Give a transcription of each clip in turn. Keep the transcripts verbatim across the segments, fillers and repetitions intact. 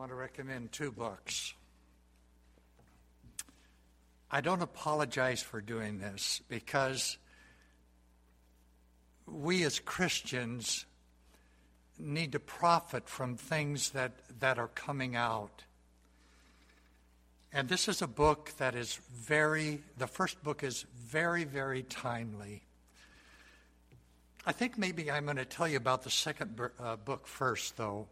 want to recommend two books. I don't apologize for doing this because we as Christians need to profit from things that, that are coming out. And this is a book that is very, the first book is very, very timely. I think maybe I'm going to tell you about the second uh, book first, though.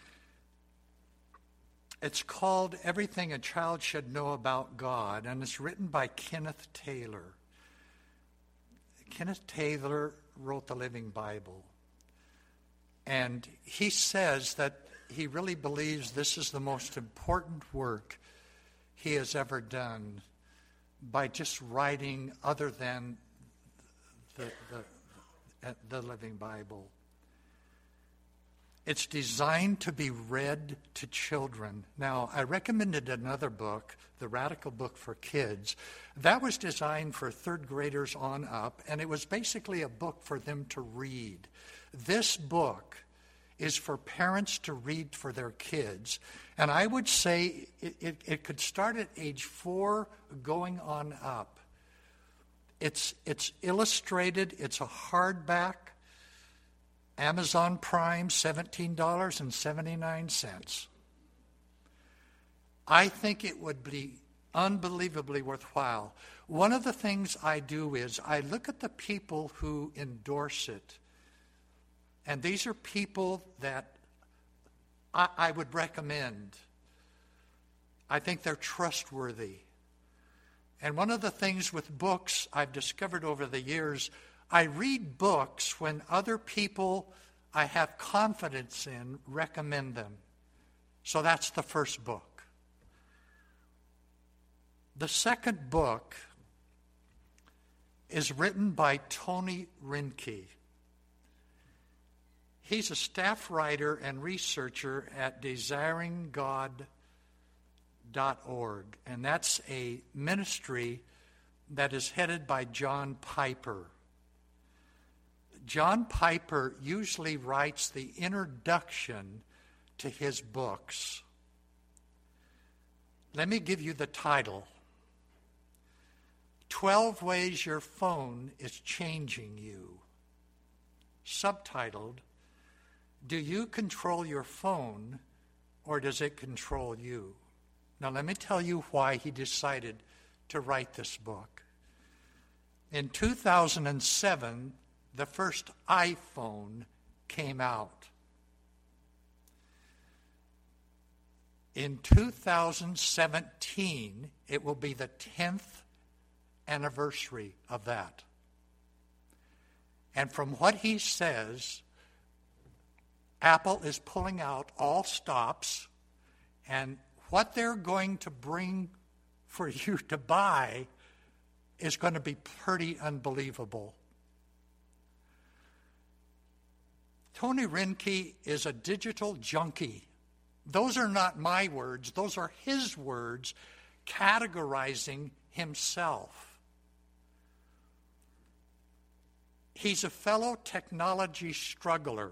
It's called Everything a Child Should Know About God, and it's written by Kenneth Taylor. Kenneth Taylor wrote the Living Bible. And he says that he really believes this is the most important work he has ever done by just writing other than the, the, the Living Bible. It's designed to be read to children. Now, I recommended another book, The Radical Book for Kids. That was designed for third graders on up, and it was basically a book for them to read. This book is for parents to read for their kids. And I would say it, it, it could start at age four going on up. It's, it's illustrated. It's a hardback. Amazon Prime, seventeen dollars and seventy-nine cents. I think it would be unbelievably worthwhile. One of the things I do is I look at the people who endorse it. And these are people that I, I would recommend. I think they're trustworthy. And one of the things with books I've discovered over the years, I read books when other people I have confidence in recommend them. So that's the first book. The second book is written by Tony Reinke. He's a staff writer and researcher at desiring god dot org, and that's a ministry that is headed by John Piper. John Piper usually writes the introduction to his books. Let me give you the title. twelve Ways Your Phone is Changing You. Subtitled, Do You Control Your Phone or Does It Control You? Now let me tell you why he decided to write this book. In two thousand seven, the first iPhone came out. In two thousand seventeen, it will be the tenth anniversary of that. And from what he says, Apple is pulling out all stops, and what they're going to bring for you to buy is going to be pretty unbelievable. Tony Reinke is a digital junkie. Those are not my words. Those are his words categorizing himself. He's a fellow technology struggler.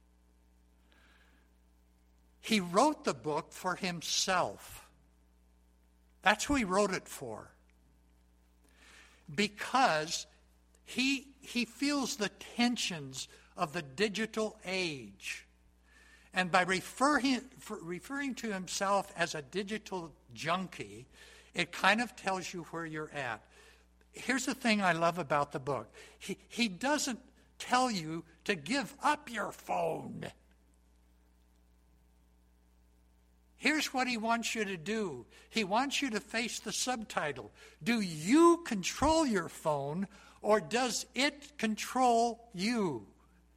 He wrote the book for himself. That's who he wrote it for. Because he, he feels the tensions of the digital age. And by referring, referring to himself as a digital junkie, it kind of tells you where you're at. Here's the thing I love about the book. He, he doesn't tell you to give up your phone. Here's what he wants you to do. He wants you to face the subtitle. Do you control your phone or does it control you?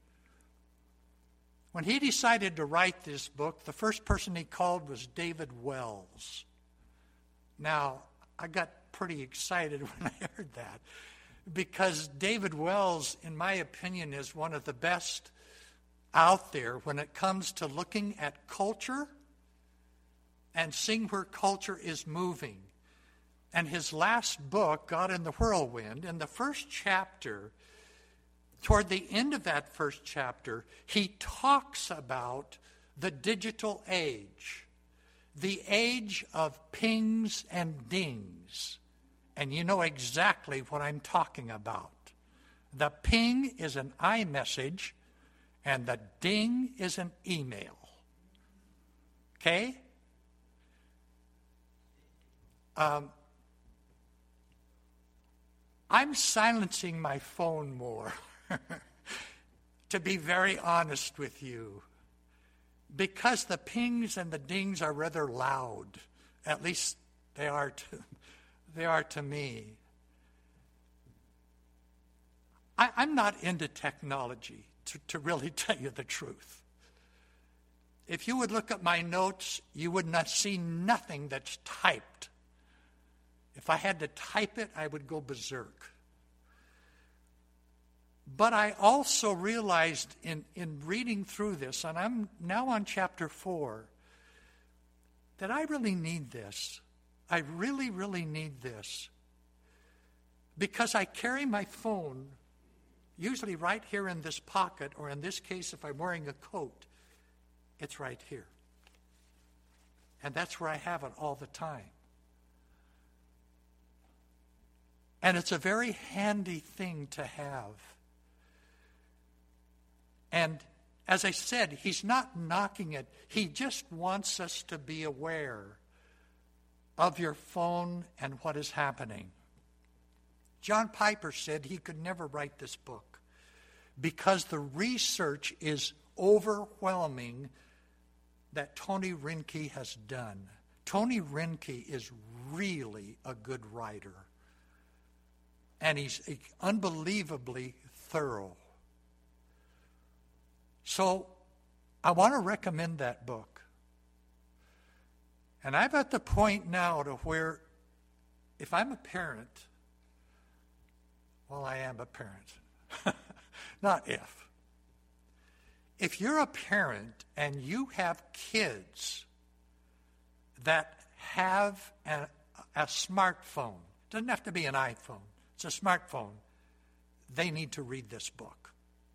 When he decided to write this book, the first person he called was David Wells. Now, I got pretty excited when I heard that because David Wells, in my opinion, is one of the best out there when it comes to looking at culture and seeing where culture is moving. And his last book, God in the Whirlwind, in the first chapter, toward the end of that first chapter, he talks about the digital age. the age of pings and dings. And you know exactly what I'm talking about. The ping is an iMessage, and the ding is an email. Okay? Um, I'm silencing my phone more, to be very honest with you, because the pings and the dings are rather loud. At least they are to, they are to me. I, I'm not into technology, to, to really tell you the truth. If you would look at my notes, you would not see nothing that's typed. If I had to type it, I would go berserk. But I also realized in, in reading through this, and I'm now on chapter four, that I really need this. I really, really need this. Because I carry my phone, usually right here in this pocket, or in this case, if I'm wearing a coat, it's right here. And that's where I have it all the time. And it's a very handy thing to have. And as I said, he's not knocking it. He just wants us to be aware of your phone and what is happening. John Piper said he could never write this book because the research is overwhelming that Tony Reinke has done. Tony Reinke is really a good writer. And he's unbelievably thorough. So I want to recommend that book. And I'm at the point now to where if I'm a parent, well, I am a parent. Not if. If you're a parent and you have kids that have a, a smartphone, doesn't have to be an iPhone, it's a smartphone, they need to read this book.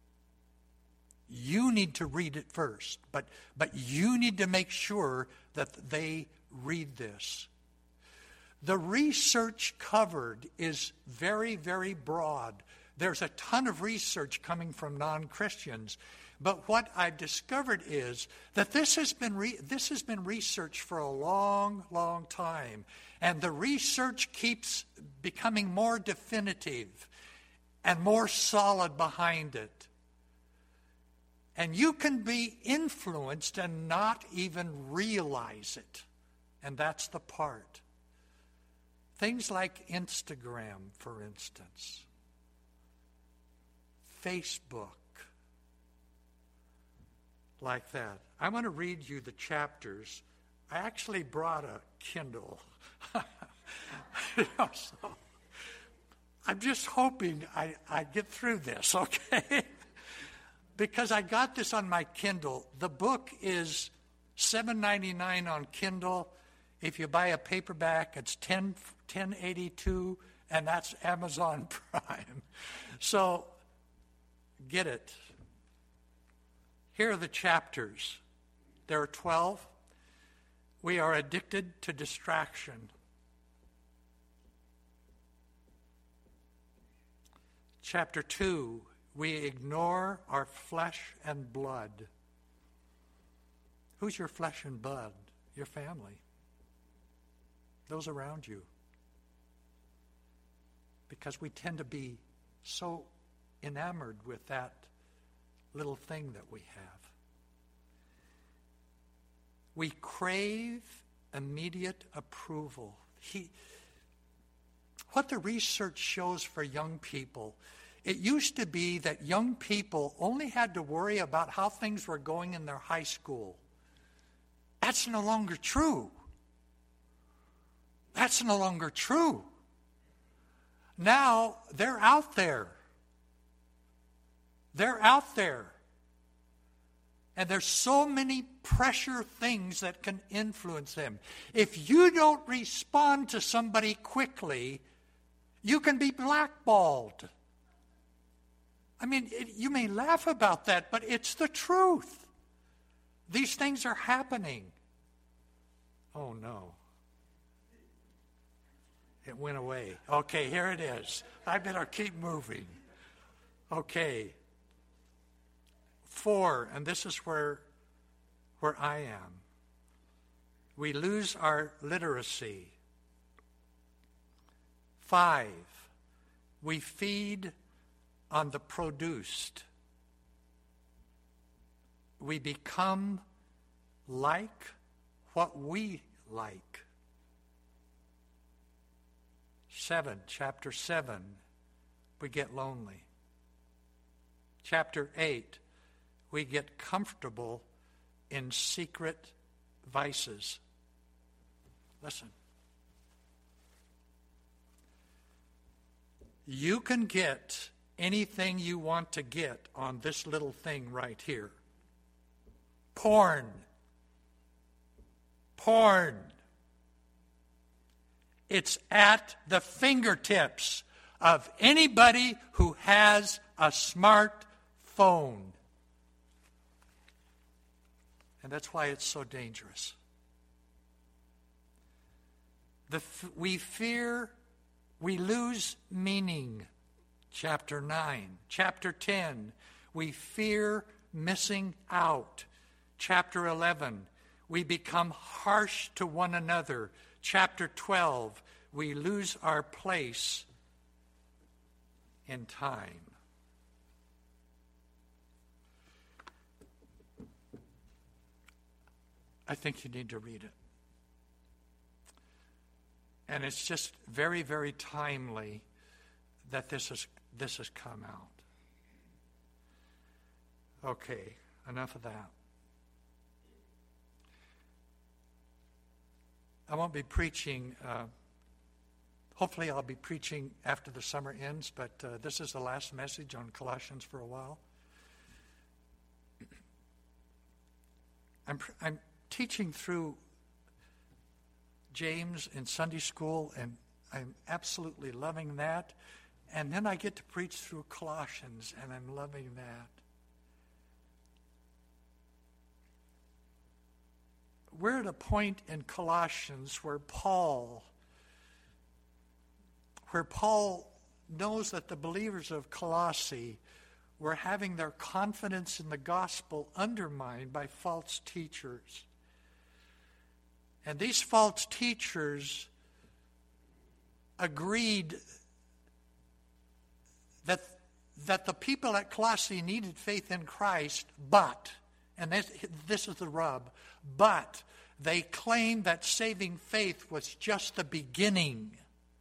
You need to read it first, but, but you need to make sure that they read this. The research covered is very, very broad. There's a ton of research coming from non-Christians. But what I've discovered is that this has been re- this has been researched for a long, long time. And the research keeps becoming more definitive and more solid behind it. And you can be influenced and not even realize it. And that's the part. Things like Instagram, for instance. Facebook. Like that. I want to read you the chapters. I actually brought a Kindle. You know, so I'm just hoping I, I get through this, okay? Because I got this on my Kindle. The book is seven ninety-nine on Kindle. If you buy a paperback, it's ten eighty-two, and that's Amazon Prime. So get it. Here are the chapters. There are twelve. We are addicted to distraction. Chapter two, we ignore our flesh and blood. Who's your flesh and blood? Your family. Those around you. Because we tend to be so enamored with that little thing that we have. We crave immediate approval. He, what the research shows for young people, it used to be that young people only had to worry about how things were going in their high school. That's no longer true. That's no longer true. Now they're out there. They're out there. And there's so many pressure things that can influence them. If you don't respond to somebody quickly, you can be blackballed. I mean, it, you may laugh about that, but it's the truth. These things are happening. Oh, no. It went away. Okay, here it is. I better keep moving. Okay. Four, and this is where, where I am. We lose our literacy. Five, we feed on the produced. We become like what we like. Seven, chapter seven, we get lonely. Chapter eight, we get comfortable in secret vices. Listen. You can get anything you want to get on this little thing right here. Porn. Porn. It's at the fingertips of anybody who has a smartphone. And that's why it's so dangerous. The, we fear, we lose meaning. Chapter nine. Chapter ten, we fear missing out. Chapter eleven, we become harsh to one another. Chapter twelve, we lose our place in time. I think you need to read it. And it's just very, very timely that this has, this has come out. Okay, enough of that. I won't be preaching, uh, hopefully I'll be preaching after the summer ends, but uh, this is the last message on Colossians for a while. I'm, I'm teaching through James in Sunday school, and I'm absolutely loving that. And then I get to preach through Colossians, and I'm loving that. We're at a point in Colossians where Paul, where Paul knows that the believers of Colossae were having their confidence in the gospel undermined by false teachers. And these false teachers agreed that, that the people at Colossae needed faith in Christ, but, and this, this is the rub, but they claimed that saving faith was just the beginning.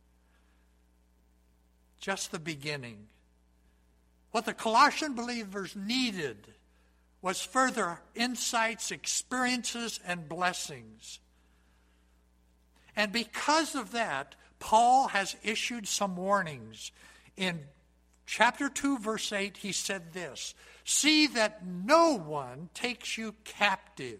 Just the beginning. What the Colossian believers needed was further insights, experiences, and blessings. And because of that, Paul has issued some warnings. In chapter two, verse eight, he said this, "See that no one takes you captive."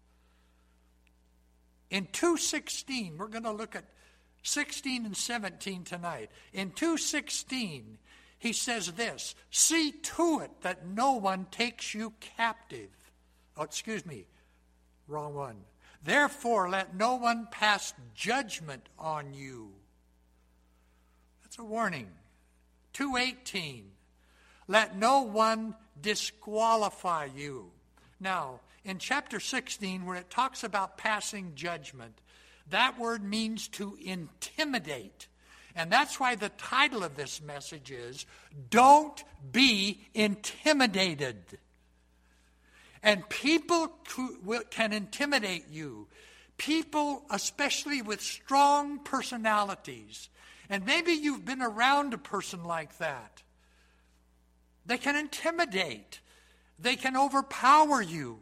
In two sixteen, we're going to look at sixteen and seventeen tonight. In two sixteen, he says this, "See to it that no one takes you captive." Oh, excuse me, wrong one. "Therefore, let no one pass judgment on you." That's a warning. two eighteen, "Let no one disqualify you." Now, in chapter sixteen, where it talks about passing judgment, that word means to intimidate. And that's why the title of this message is, "Don't be intimidated." And people can intimidate you. People, especially with strong personalities. And maybe you've been around a person like that. They can intimidate. They can overpower you.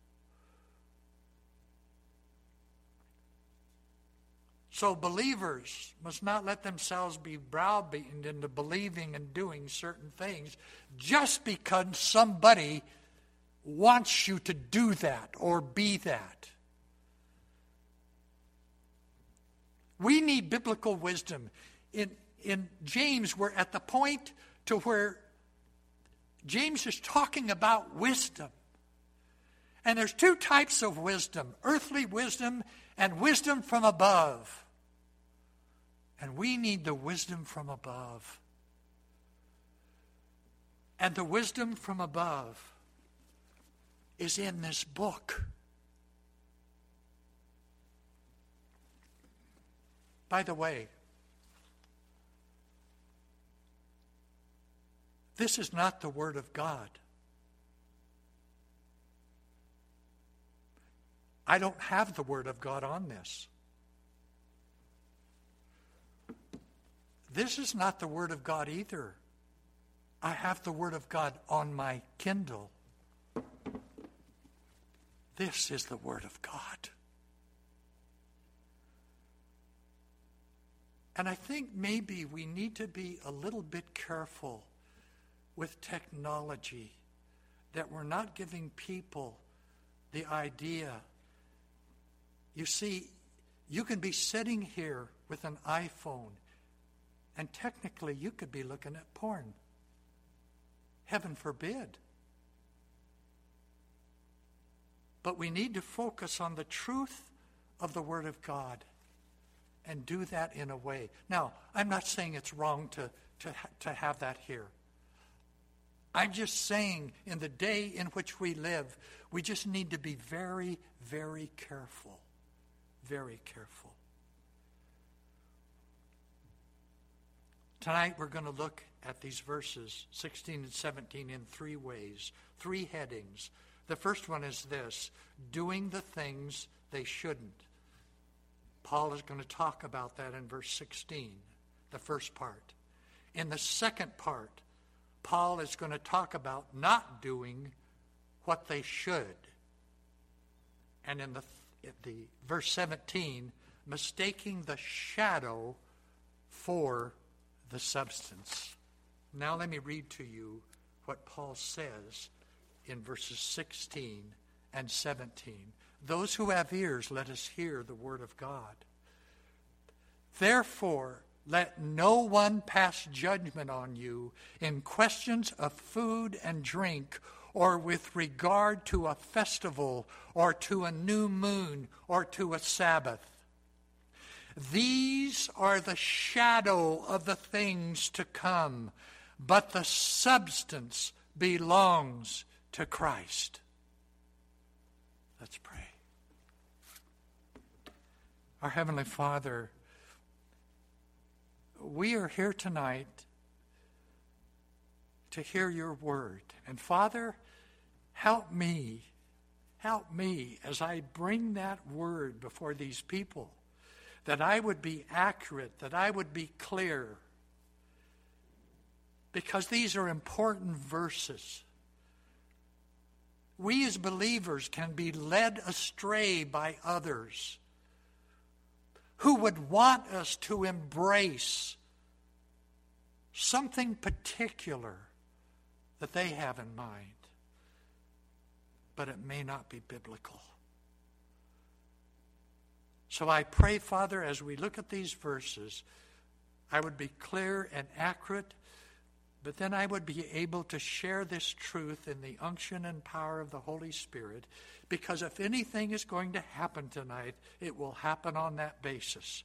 So believers must not let themselves be browbeaten into believing and doing certain things just because somebody wants you to do that or be that. We need biblical wisdom. In, in James, we're at the point to where James is talking about wisdom. And there's two types of wisdom, earthly wisdom and wisdom from above. And we need the wisdom from above. And the wisdom from above is in this book. By the way, this is not the Word of God. I don't have the Word of God on this. This is not the Word of God either. I have the Word of God on my Kindle. This is the Word of God. And I think maybe we need to be a little bit careful with technology, that we're not giving people the idea. You see, you can be sitting here with an iPhone, and technically you could be looking at porn. Heaven forbid. But we need to focus on the truth of the Word of God and do that in a way. Now, I'm not saying it's wrong to, to, to have that here. I'm just saying in the day in which we live, we just need to be very, very careful. Very careful. Tonight we're going to look at these verses, sixteen and seventeen, in three ways, three headings. The first one is this: doing the things they shouldn't. Paul is going to talk about that in verse sixteen, the first part. In the second part, Paul is going to talk about not doing what they should. And in the, the verse seventeen, mistaking the shadow for the substance. Now let me read to you what Paul says in verses sixteen and seventeen. Those who have ears, let us hear the word of God. Therefore, let no one pass judgment on you in questions of food and drink, or with regard to a festival, or to a new moon, or to a Sabbath. These are the shadow of the things to come, but the substance belongs to Christ. Let's pray. Our Heavenly Father, we are here tonight to hear your word. And Father, help me, help me as I bring that word before these people, that I would be accurate, that I would be clear, because these are important verses. We as believers can be led astray by others who would want us to embrace something particular that they have in mind, but it may not be biblical. So I pray, Father, as we look at these verses, I would be clear and accurate, but then I would be able to share this truth in the unction and power of the Holy Spirit, because if anything is going to happen tonight, it will happen on that basis,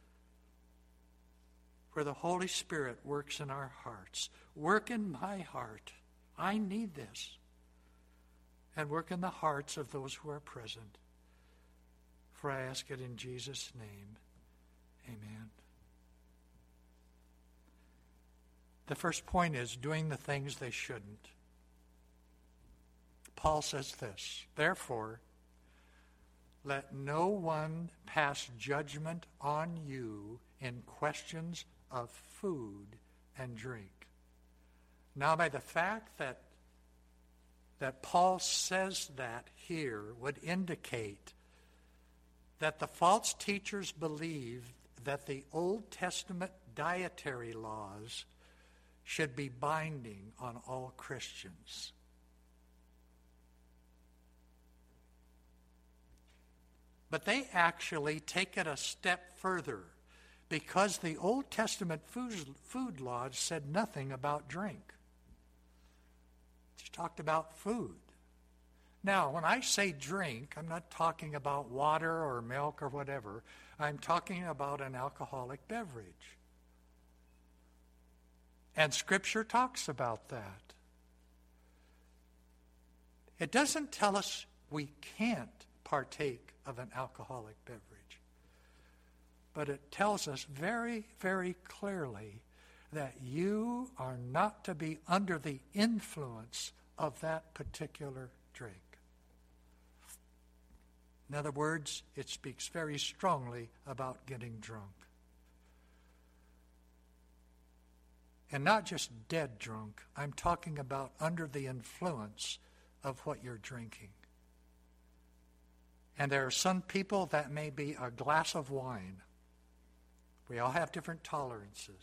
where the Holy Spirit works in our hearts. Work in my heart. I need this. And work in the hearts of those who are present. For I ask it in Jesus' name. Amen. The first point is doing the things they shouldn't. Paul says this: therefore, let no one pass judgment on you in questions of food and drink. Now, by the fact that that Paul says that here would indicate that the false teachers believed that the Old Testament dietary laws should be binding on all Christians. But they actually take it a step further, because the Old Testament food, food laws said nothing about drink. It talked about food. Now, when I say drink, I'm not talking about water or milk or whatever. I'm talking about an alcoholic beverage. And Scripture talks about that. It doesn't tell us we can't partake of an alcoholic beverage. But it tells us very, very clearly that you are not to be under the influence of that particular drink. In other words, it speaks very strongly about getting drunk. And not just dead drunk. I'm talking about under the influence of what you're drinking. And there are some people that may be a glass of wine. We all have different tolerances.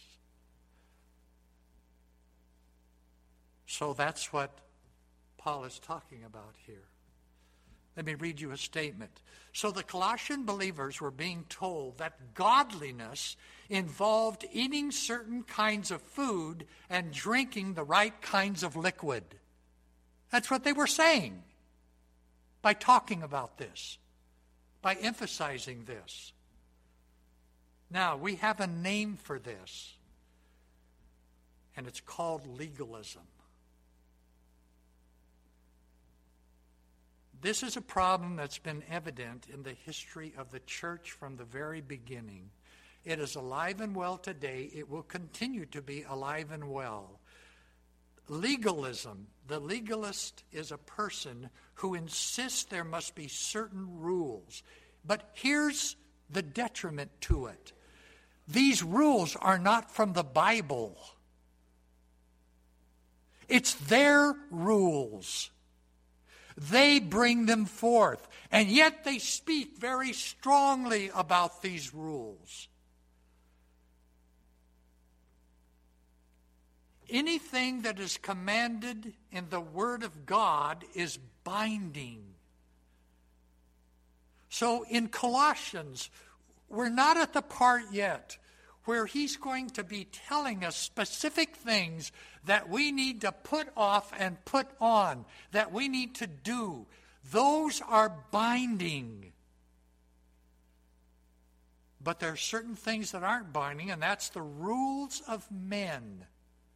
So that's what Paul is talking about here. Let me read you a statement. So the Colossian believers were being told that godliness involved eating certain kinds of food and drinking the right kinds of liquid. That's what they were saying by talking about this, by emphasizing this. Now, we have a name for this, and it's called legalism. This is a problem that's been evident in the history of the church from the very beginning. It is alive and well today. It will continue to be alive and well. Legalism. The legalist is a person who insists there must be certain rules. But here's the detriment to it. These rules are not from the Bible. It's their rules. They bring them forth, and yet they speak very strongly about these rules. Anything that is commanded in the Word of God is binding. So in Colossians, we're not at the part yet where he's going to be telling us specific things that we need to put off and put on, that we need to do. Those are binding. But there are certain things that aren't binding, and that's the rules of men.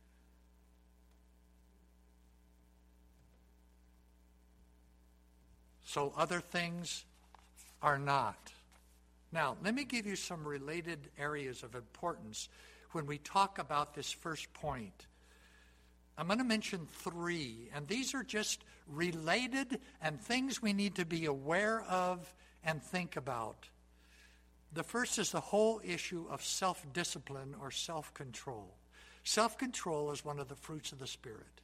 So other things are not. Now, let me give you some related areas of importance when we talk about this first point. I'm going to mention three, and these are just related and things we need to be aware of and think about. The first is the whole issue of self-discipline or self-control. Self-control is one of the fruits of the Spirit.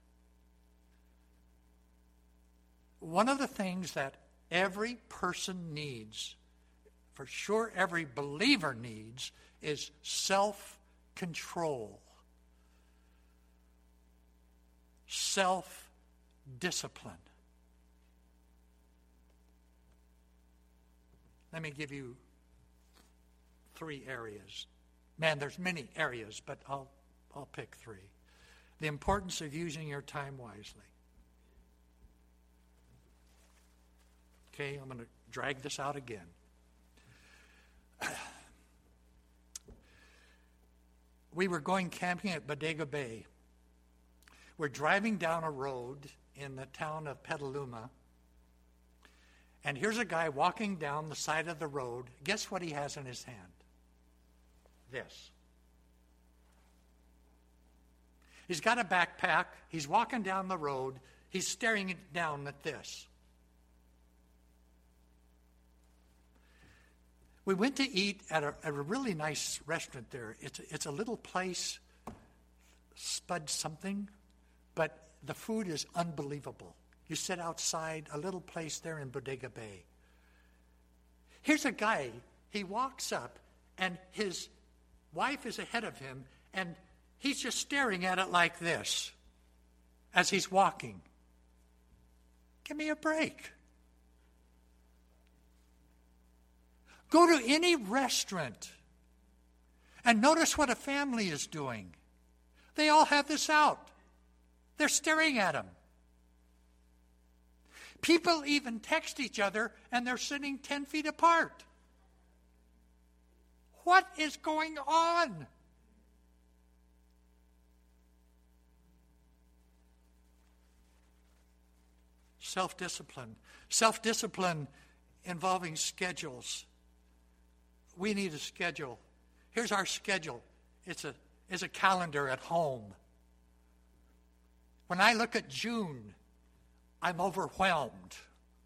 One of the things that every person needs, for sure every believer needs, is self-control. Self-discipline. Let me give you three areas. Man, there's many areas, but I'll I'll pick three. The importance of using your time wisely. Okay, I'm going to drag this out again. We were going camping at Bodega Bay. We're driving down a road in the town of Petaluma, and here's a guy walking down the side of the road. Guess what he has in his hand? This. He's got a backpack. He's walking down the road. He's staring down at this. We went to eat at a, at a really nice restaurant there. It's a, it's a little place, Spud something, but the food is unbelievable. You sit outside a little place there in Bodega Bay. Here's a guy, he walks up, and his wife is ahead of him, and he's just staring at it like this as he's walking. Give me a break. Go to any restaurant and notice what a family is doing. They all have this out. They're staring at him. People even text each other and they're sitting ten feet apart. What is going on? Self-discipline. Self-discipline involving schedules. We need a schedule. Here's our schedule. It's a, it's a calendar at home. When I look at June, I'm overwhelmed.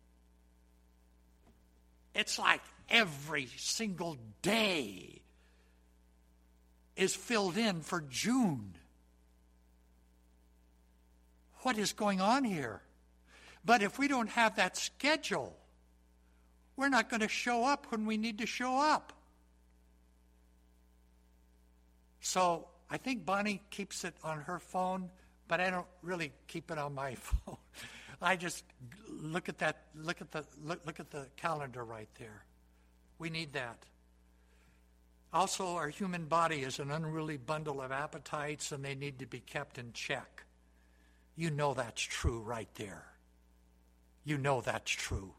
It's like every single day is filled in for June. What is going on here? But if we don't have that schedule, we're not going to show up when we need to show up. So I think Bonnie keeps it on her phone, but I don't really keep it on my phone. I just look at that, look at the look, look at the calendar right there. We need that. Also, our human body is an unruly bundle of appetites, and they need to be kept in check. You know that's true right there. You know that's true.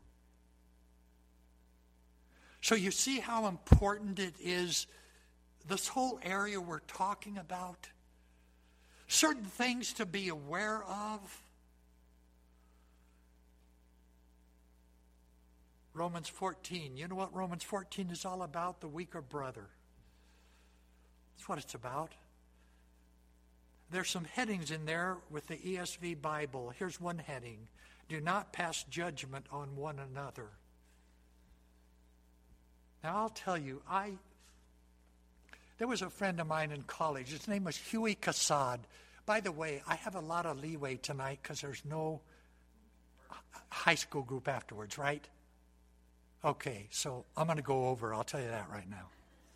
So you see how important it is, this whole area we're talking about? Certain things to be aware of. Romans fourteen. You know what Romans fourteen is all about? The weaker brother. That's what it's about. There's some headings in there with the E S V Bible. Here's one heading. Do not pass judgment on one another. Now I'll tell you, I there was a friend of mine in college. His name was Huey Kassad. By the way, I have a lot of leeway tonight because there's no high school group afterwards, right? Okay, so I'm going to go over. I'll tell you that right now.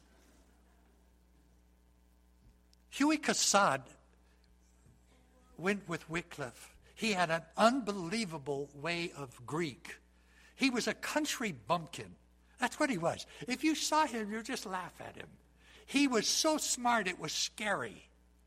Huey Kassad went with Wycliffe. He had an unbelievable way of Greek. He was a country bumpkin. That's what he was. If you saw him, you'd just laugh at him. He was so smart, it was scary.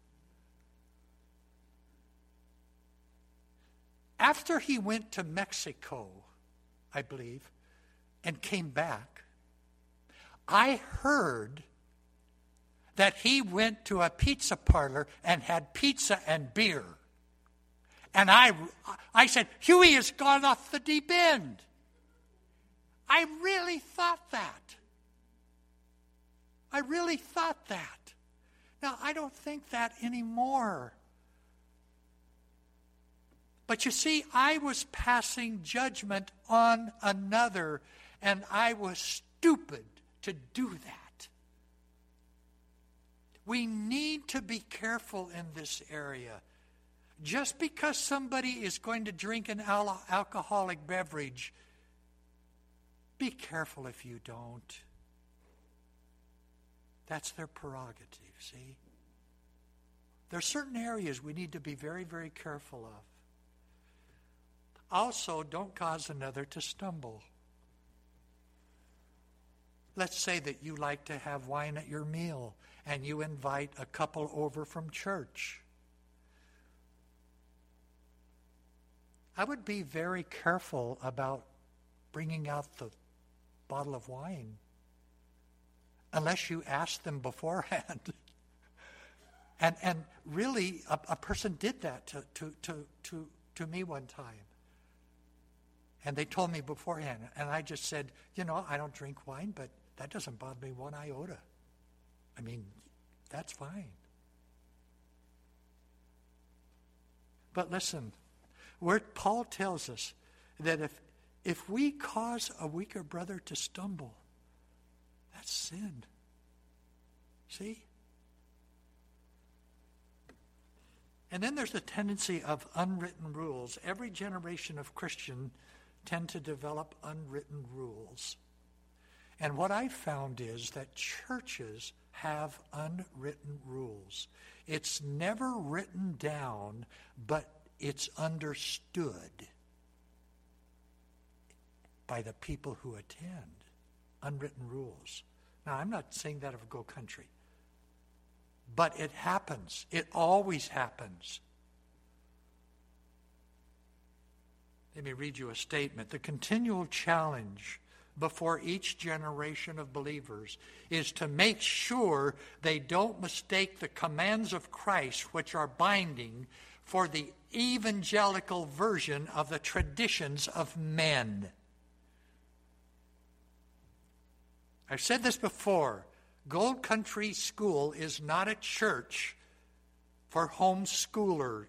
After he went to Mexico, I believe, and came back, I heard that he went to a pizza parlor and had pizza and beer. And I, I said, Huey has gone off the deep end. I really thought that. I really thought that. Now, I don't think that anymore. But you see, I was passing judgment on another, and I was stupid to do that. We need to be careful in this area. Just because somebody is going to drink an al- alcoholic beverage, be careful if you don't. That's their prerogative, see? There are certain areas we need to be very, very careful of. Also, don't cause another to stumble. Let's say that you like to have wine at your meal and you invite a couple over from church. I would be very careful about bringing out the bottle of wine unless you ask them beforehand. and and really, a, a person did that to, to, to, to, to me one time. And they told me beforehand, and I just said, you know, I don't drink wine, but that doesn't bother me one iota. I mean, that's fine. But listen, where Paul tells us that if if we cause a weaker brother to stumble, that's sin. See? And then there's the tendency of unwritten rules. Every generation of Christian tend to develop unwritten rules. And what I've found is that churches have unwritten rules. It's never written down, but it's understood by the people who attend. Unwritten rules. Now, I'm not saying that of Go Country, but it happens. It always happens. Let me read you a statement. The continual challenge before each generation of believers is to make sure they don't mistake the commands of Christ, which are binding, for the evangelical version of the traditions of men. I've said this before. Gold Country School is not a church for homeschoolers.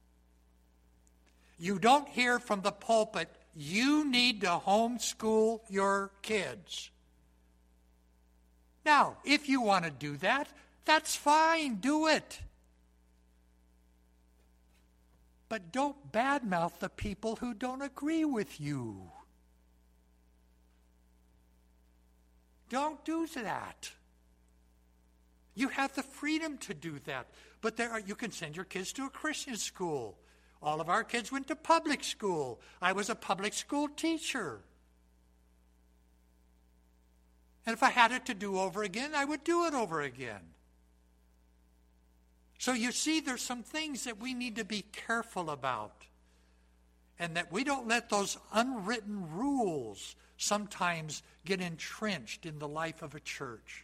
You don't hear from the pulpit, you need to homeschool your kids. Now, if you want to do that, that's fine, do it. But don't badmouth the people who don't agree with you. Don't do that. You have the freedom to do that. But there are, you can send your kids to a Christian school. All of our kids went to public school. I was a public school teacher. And if I had it to do over again, I would do it over again. So you see, there's some things that we need to be careful about. And that we don't let those unwritten rules sometimes get entrenched in the life of a church.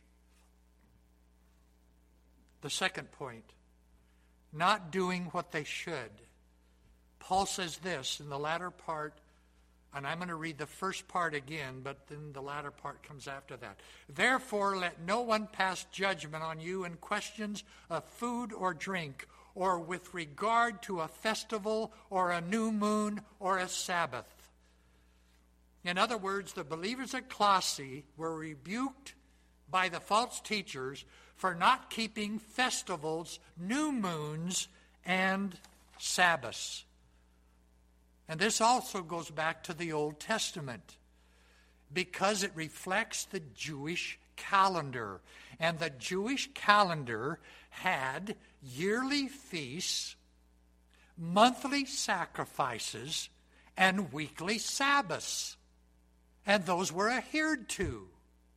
The second point, not doing what they should. Paul says this in the latter part, and I'm going to read the first part again, but then the latter part comes after that. Therefore, let no one pass judgment on you in questions of food or drink, or with regard to a festival or a new moon or a Sabbath. In other words, the believers at Colossae were rebuked by the false teachers for not keeping festivals, new moons, and Sabbaths. And this also goes back to the Old Testament because it reflects the Jewish calendar. And the Jewish calendar had yearly feasts, monthly sacrifices, and weekly Sabbaths. And those were adhered to.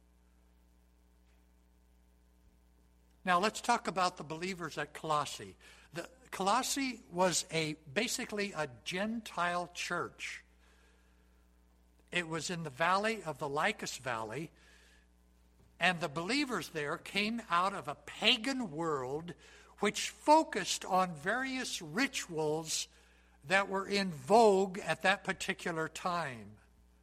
Now let's talk about the believers at Colossae. The Colossae was a basically a Gentile church. It was in the valley of the Lycus Valley, and the believers there came out of a pagan world which focused on various rituals that were in vogue at that particular time.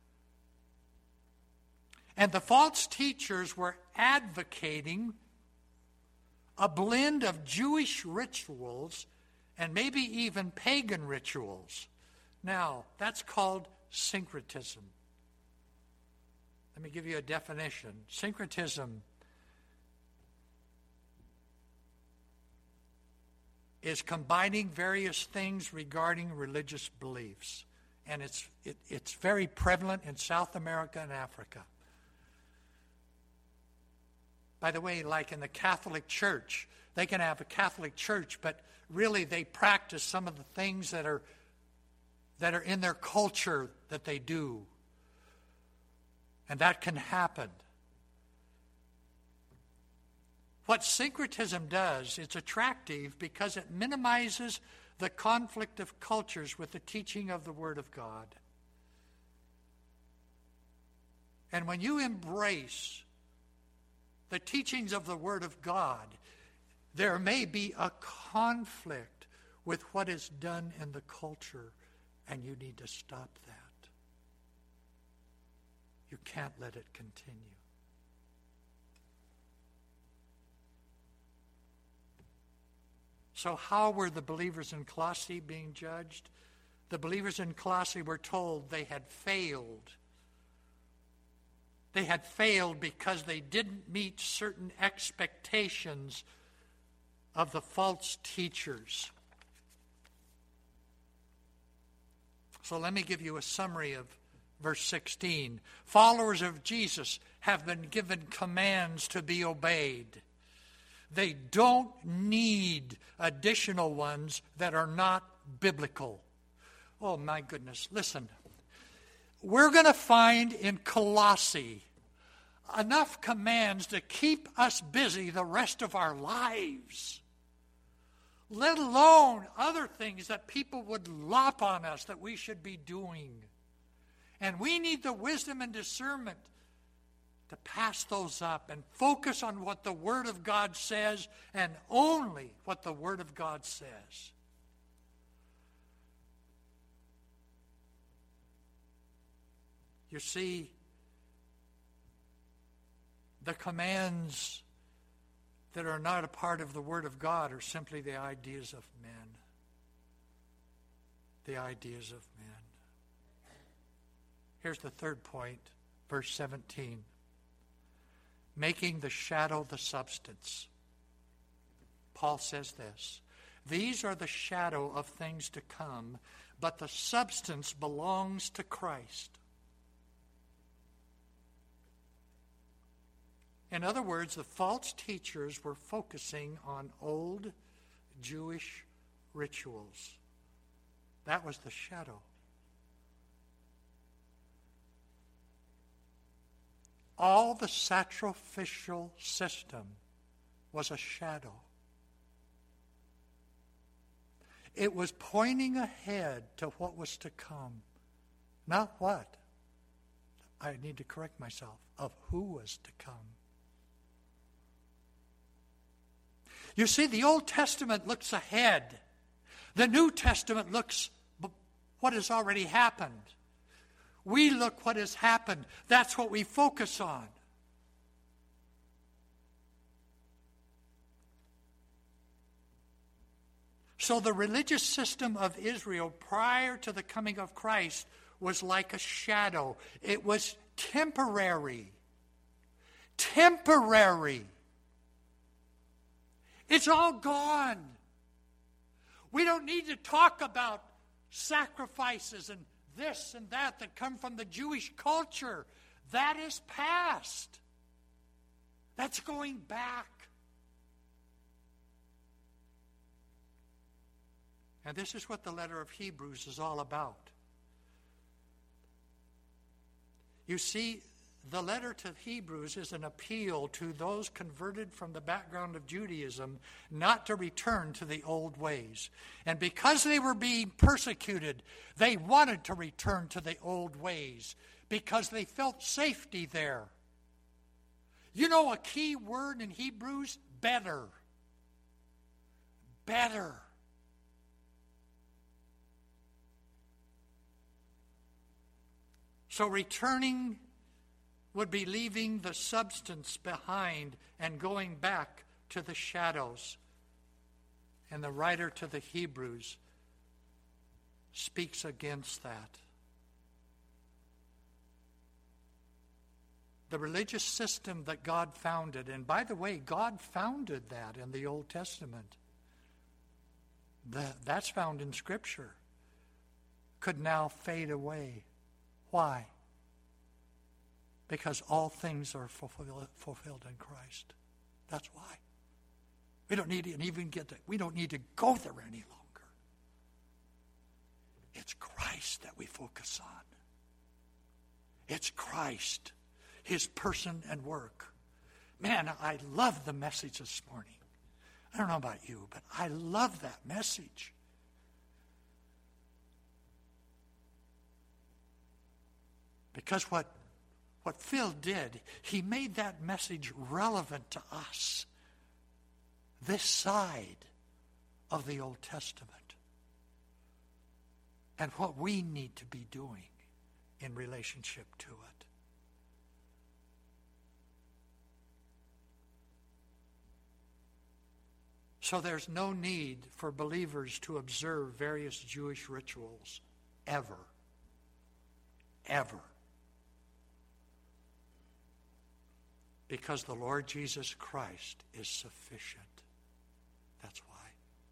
And the false teachers were advocating a blend of Jewish rituals and maybe even pagan rituals. Now, that's called syncretism. Let me give you a definition. Syncretism is combining various things regarding religious beliefs. And it's it, it's very prevalent in South America and Africa. By the way, like in the Catholic Church, they can have a Catholic church, but really they practice some of the things that are that are in their culture that they do. And that can happen. What syncretism does, it's attractive because it minimizes the conflict of cultures with the teaching of the Word of God. And when you embrace the teachings of the Word of God, there may be a conflict with what is done in the culture, and you need to stop that. You can't let it continue. So how were the believers in Colossae being judged? The believers in Colossae were told they had failed. They had failed because they didn't meet certain expectations of the false teachers. So let me give you a summary of verse sixteen. Followers of Jesus have been given commands to be obeyed. They don't need additional ones that are not biblical. Oh my goodness, listen. We're going to find in Colossae enough commands to keep us busy the rest of our lives. let alone other things that people would lop on us that we should be doing. And we need the wisdom and discernment to pass those up and focus on what the Word of God says and only what the Word of God says. You see, the commands that are not a part of the Word of God are simply the ideas of men. The ideas of men. Here's the third point, verse seventeen. Making the shadow the substance. Paul says this. These are the shadow of things to come, but the substance belongs to Christ. In other words, the false teachers were focusing on old Jewish rituals. That was the shadow. All the sacrificial system was a shadow. It was pointing ahead to what was to come. Not what? I need to correct myself. Of who was to come. You see, the Old Testament looks ahead. The New Testament looks what has already happened. We look what has happened. That's what we focus on. So the religious system of Israel prior to the coming of Christ was like a shadow. It was temporary. Temporary. It's all gone. We don't need to talk about sacrifices and this and that that come from the Jewish culture. That is past. That's going back. And this is what the letter of Hebrews is all about. You see, the letter to Hebrews is an appeal to those converted from the background of Judaism not to return to the old ways. And because they were being persecuted, they wanted to return to the old ways because they felt safety there. You know a key word in Hebrews? Better. Better. So returning would be leaving the substance behind and going back to the shadows. And the writer to the Hebrews speaks against that. The religious system that God founded, and by the way, God founded that in the Old Testament. That, that's found in Scripture. Could now fade away. Why? Because all things are fulfilled, fulfilled in Christ. That's why. We don't need to even get to, we don't need to go there any longer. It's Christ that we focus on. It's Christ, His person and work. Man, I love the message this morning. I don't know about you, but I love that message. Because what What Phil did, he made that message relevant to us, this side of the Old Testament, and what we need to be doing in relationship to it. So there's no need for believers to observe various Jewish rituals, ever. Ever. Because the Lord Jesus Christ is sufficient. That's why.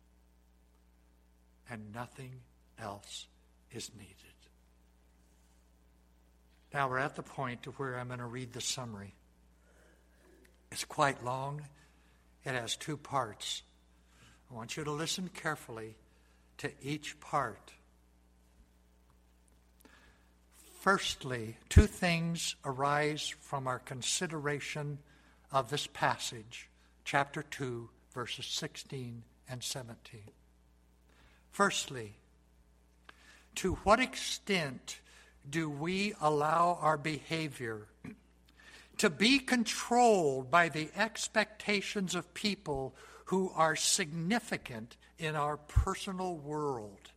And nothing else is needed. Now we're at the point to where I'm going to read the summary. It's quite long. It has two parts. I want you to listen carefully to each part. Firstly, two things arise from our consideration of this passage, chapter two, verses sixteen and seventeen. Firstly, to what extent do we allow our behavior to be controlled by the expectations of people who are significant in our personal world?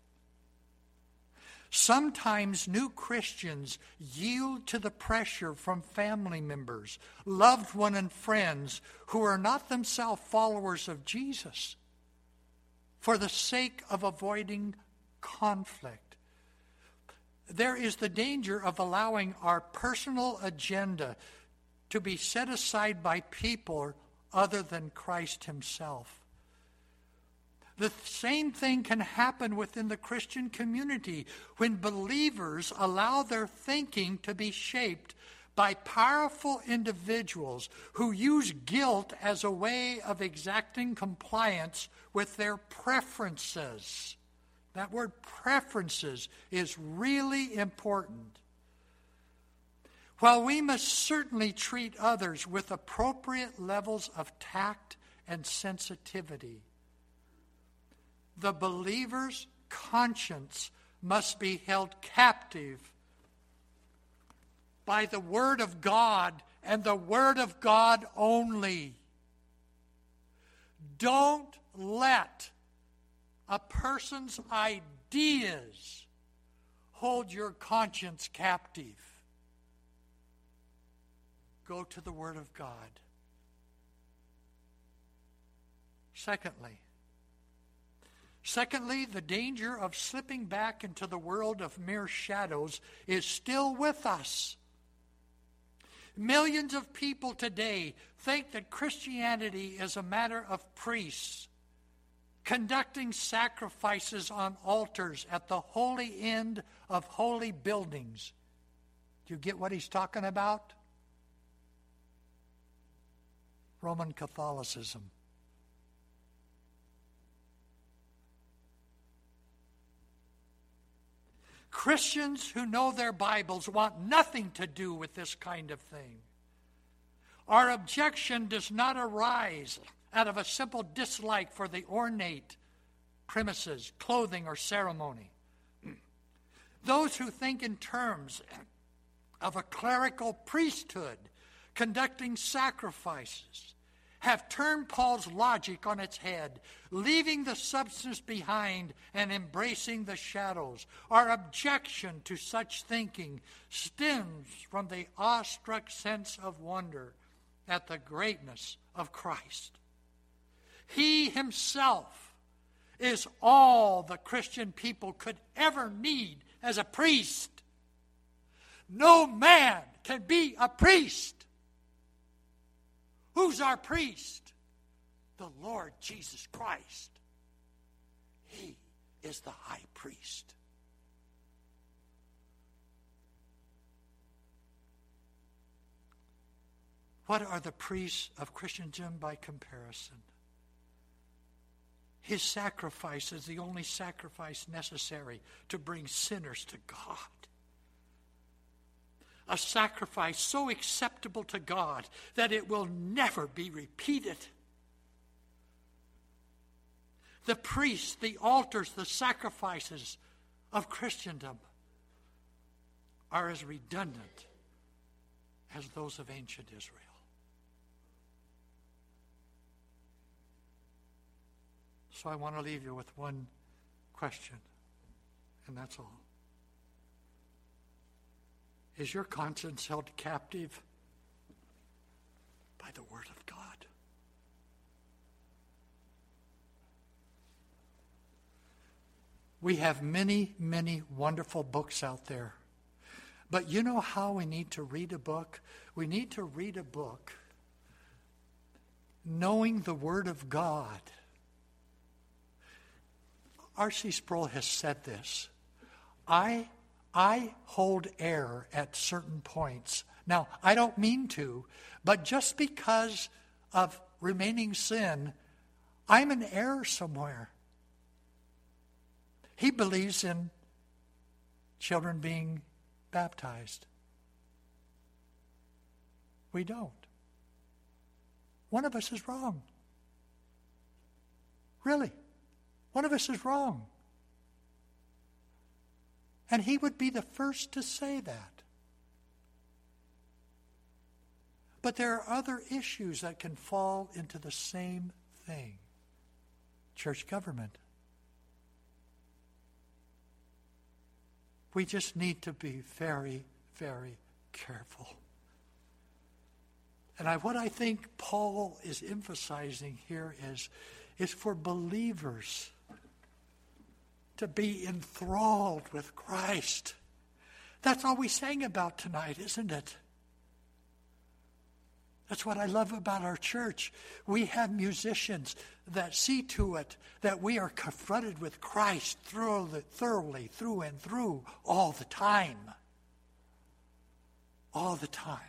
Sometimes new Christians yield to the pressure from family members, loved ones, and friends who are not themselves followers of Jesus for the sake of avoiding conflict. There is the danger of allowing our personal agenda to be set aside by people other than Christ himself. The same thing can happen within the Christian community when believers allow their thinking to be shaped by powerful individuals who use guilt as a way of exacting compliance with their preferences. That word preferences is really important. While we must certainly treat others with appropriate levels of tact and sensitivity, the believer's conscience must be held captive by the Word of God and the Word of God only. Don't let a person's ideas hold your conscience captive. Go to the Word of God. Secondly, Secondly, the danger of slipping back into the world of mere shadows is still with us. Millions of people today think that Christianity is a matter of priests conducting sacrifices on altars at the holy end of holy buildings. Do you get what he's talking about? Roman Catholicism. Christians who know their Bibles want nothing to do with this kind of thing. Our objection does not arise out of a simple dislike for the ornate premises, clothing, or ceremony. Those who think in terms of a clerical priesthood conducting sacrifices have turned Paul's logic on its head, leaving the substance behind and embracing the shadows. Our objection to such thinking stems from the awestruck sense of wonder at the greatness of Christ. He himself is all the Christian people could ever need as a priest. No man can be a priest. Who's our priest? The Lord Jesus Christ. He is the high priest. What are the priests of Christendom by comparison? His sacrifice is the only sacrifice necessary to bring sinners to God. A sacrifice so acceptable to God that it will never be repeated. The priests, the altars, the sacrifices of Christendom are as redundant as those of ancient Israel. So I want to leave you with one question, and that's all. Is your conscience held captive by the Word of God? We have many, many wonderful books out there. But you know how we need to read a book? We need to read a book knowing the Word of God. R C Sproul has said this. I I hold error at certain points. Now, I don't mean to, but just because of remaining sin, I'm in error somewhere. He believes in children being baptized. We don't. One of us is wrong. Really. One of us is wrong. And he would be the first to say that. But there are other issues that can fall into the same thing. Church government. We just need to be very, very careful. And I, what I think Paul is emphasizing here is, is for believers to be enthralled with Christ. That's all we sang about tonight, isn't it? That's what I love about our church. We have musicians that see to it that we are confronted with Christ thoroughly, thoroughly through and through, all the time. All the time.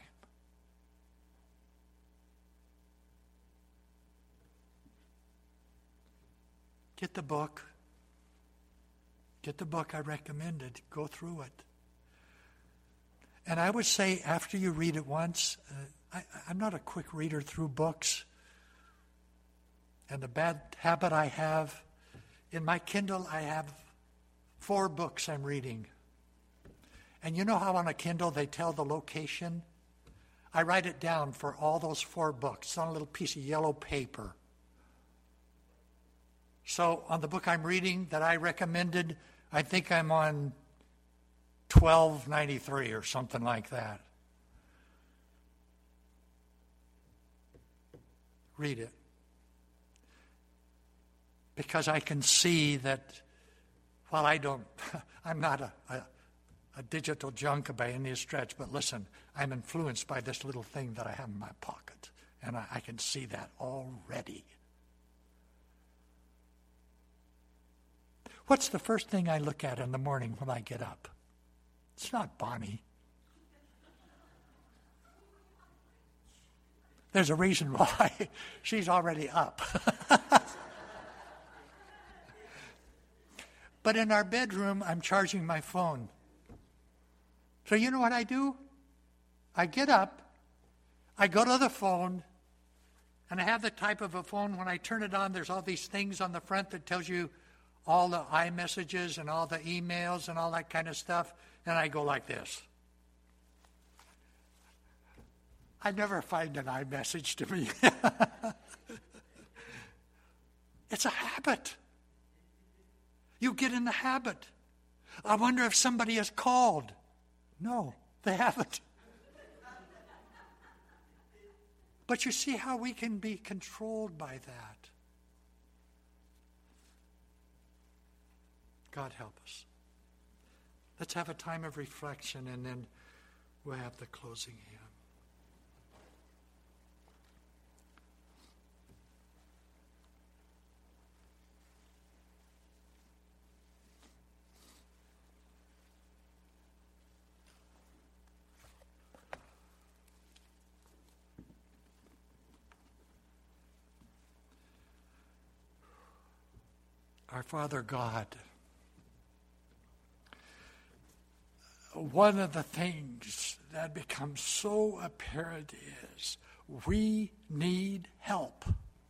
Get the book. Get the book I recommended. Go through it. And I would say after you read it once, uh, I, I'm not a quick reader through books. And the bad habit I have, in my Kindle I have four books I'm reading. And you know how on a Kindle they tell the location? I write it down for all those four books. It's on a little piece of yellow paper. So on the book I'm reading that I recommended, I think I'm on twelve ninety-three or something like that. Read it. Because I can see that while I don't, I'm not a, a, a digital junk by any stretch, but listen, I'm influenced by this little thing that I have in my pocket. And I, I can see that already. What's the first thing I look at in the morning when I get up? It's not Bonnie. There's a reason why. She's already up. But in our bedroom, I'm charging my phone. So you know what I do? I get up, I go to the phone, and I have the type of a phone, when I turn it on, there's all these things on the front that tells you all the iMessages and all the emails and all that kind of stuff, and I go like this. I never find an iMessage to me. It's a habit. You get in the habit. I wonder if somebody has called. No, they haven't. But you see how we can be controlled by that. God help us. Let's have a time of reflection, and then we'll have the closing hymn. Our Father God, one of the things that becomes so apparent is we need help.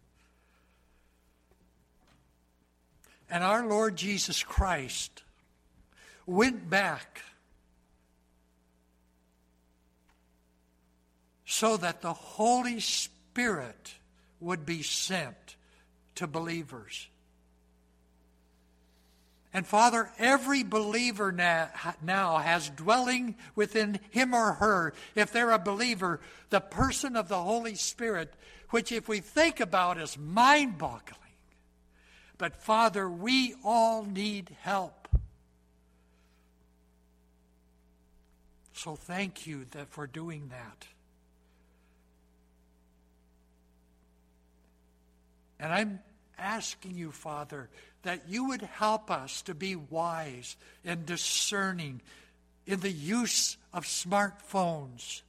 And our Lord Jesus Christ went back so that the Holy Spirit would be sent to believers. And Father, every believer now, now has dwelling within him or her, if they're a believer, the person of the Holy Spirit, which if we think about is mind-boggling. But Father, we all need help. So thank you that for doing that. And I'm asking you, Father, that you would help us to be wise and discerning in the use of smartphones.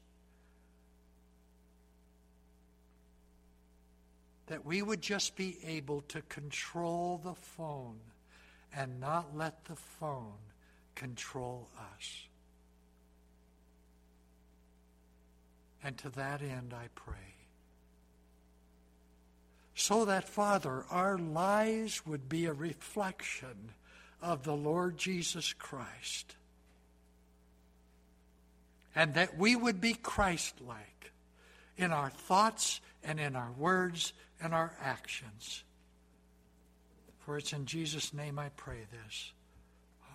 That we would just be able to control the phone and not let the phone control us. And to that end I pray. So so that, Father, our lives would be a reflection of the Lord Jesus Christ, and that we would be Christ-like in our thoughts and in our words and our actions. For it's in Jesus' name I pray this.